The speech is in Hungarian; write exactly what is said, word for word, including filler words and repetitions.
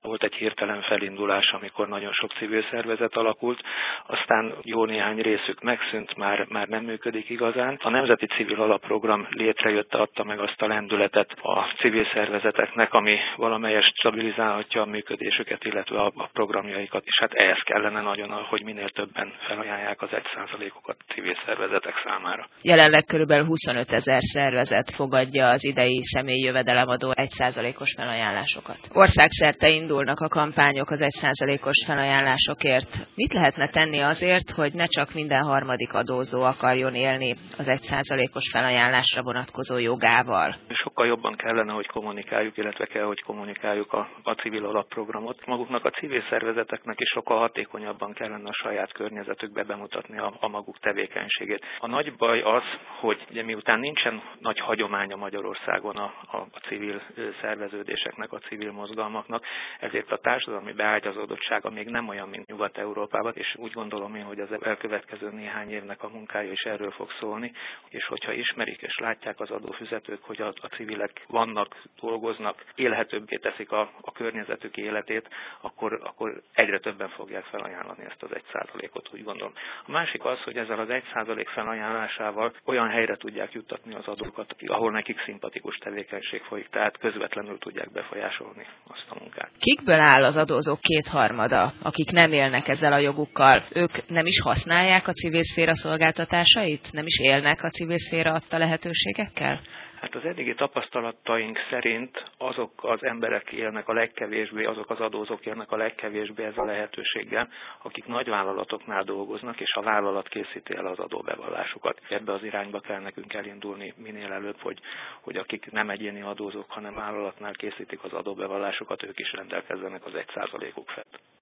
Volt egy hirtelen felindulás, amikor nagyon sok civil szervezet alakult, aztán jó néhány részük megszűnt, már, már nem működik igazán. A Nemzeti Civil Alapprogram létrejötte, adta meg azt a lendületet a civil szervezeteknek, ami valamelyest stabilizálhatja a működésüket, illetve a, a programjaikat, és hát ehhez kellene nagyon, hogy minél többen felajánlják az egy százalékokat civil szervezetek számára. Jelenleg körülbelül huszonötezer szervezet fogadja az idei személyi jövedelemadó egy százalékos felajánlásokat. Országszerte indulnak a kampányok az egy százalékos felajánlásokért. Mit lehetne tenni azért, hogy ne csak minden harmadik adózó akarjon élni az egy százalékos felajánlásra vonatkozó jogával? Sokkal jobban kellene, hogy kommunikáljuk, illetve kell, hogy kommunikáljuk a, a civil alapprogramot. Maguknak a civil szervezeteknek is sokkal hatékonyabban kellene a saját környezetükbe bemutatni a, a maguk tevékenységét. A nagy baj az, hogy ugye miután nincsen nagy hagyománya Magyarországon a, a, a civil szerveződéseknek, a civil mozgalmaknak, ezért a társadalmi beágyazódottsága még nem olyan, mint Nyugat-Európában, és úgy gondolom én, hogy az elkövetkező néhány évnek a munkája is erről fog szólni, és hogyha ismerik és látják az adófizetők, hogy a, a civilek vannak, dolgoznak, élhetőbbé teszik a, a környezetük életét, akkor, akkor egyre többen fogják felajánlani ezt az egy százalékot, úgy gondolom. A másik az, hogy ezzel az egy százalék felajánlásával olyan helyre tudják juttatni az adókat, ahol nekik szimpatikus tevékenység folyik, tehát közvetlenül tudják befolyásolni azt a munkát. Kikből áll az adózók kétharmada, akik nem élnek ezzel a jogukkal? Ők nem is használják a civil szféra szolgáltatásait? Nem is élnek a civil szféra adta lehetőségekkel? Hát az eddigi tapasztalataink szerint azok az emberek élnek a legkevésbé, azok az adózók élnek a legkevésbé ezzel a lehetőséggel, akik nagyvállalatoknál dolgoznak, és a vállalat készíti el az adóbevallásukat. Ebbe az irányba kell nekünk elindulni minél előbb, hogy, hogy akik nem egyéni adózók, hanem vállalatnál készítik az adóbevallásukat, ők is rendelkezzenek az egy százalékuk felett.